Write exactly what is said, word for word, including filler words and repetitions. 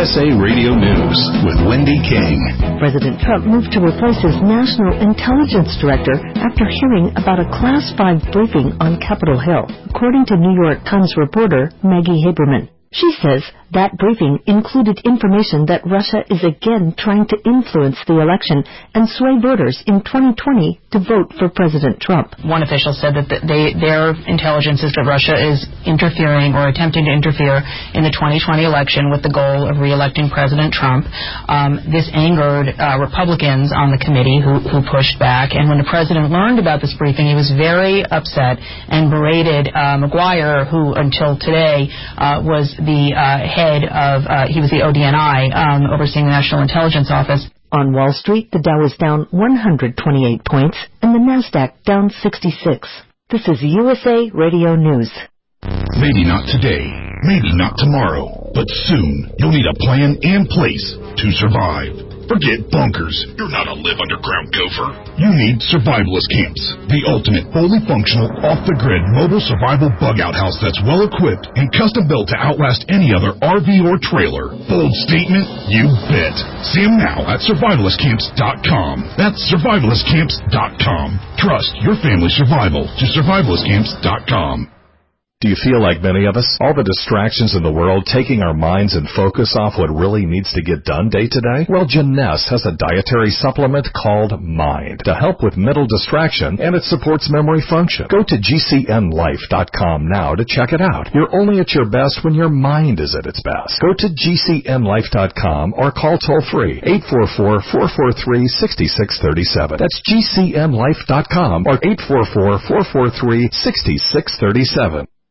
S A Radio News with Wendy King. President Trump moved to replace his National Intelligence Director after hearing about a Class five briefing on Capitol Hill, according to New York Times reporter Maggie Haberman. She says that briefing included information that Russia is again trying to influence the election and sway voters in twenty twenty to vote for President Trump. One official said that they, their intelligence is that Russia is interfering or attempting to interfere in the twenty twenty election with the goal of re-electing President Trump. Um, this angered uh, Republicans on the committee who, who pushed back, and when the president learned about this briefing, he was very upset and berated uh, McGuire, who until today uh, was the uh, head of, uh, he was the O D N I, um, overseeing the National Intelligence Office. On Wall Street, the Dow is down one hundred twenty-eight points and the Nasdaq down sixty-six. This is U S A Radio News. Maybe not today, maybe not tomorrow, but soon you'll need a plan in place to survive. Forget bunkers. You're not a live underground gopher. You need survivalist camps, the ultimate fully functional, off-the-grid mobile survival bug-out house that's well-equipped and custom-built to outlast any other R V or trailer. Bold statement? You bet. See them now at survivalist camps dot com. That's survivalist camps dot com. Trust your family's survival to survivalist camps dot com. Do you feel like many of us? All the distractions in the world taking our minds and focus off what really needs to get done day to day? Well, Jeunesse has a dietary supplement called Mind to help with mental distraction, and it supports memory function. Go to G C N life dot com now to check it out. You're only at your best when your mind is at its best. Go to G C N life dot com or call toll-free eight four four, four four three, six six three seven. That's G C N life dot com or eight four four, four four three, six six three seven.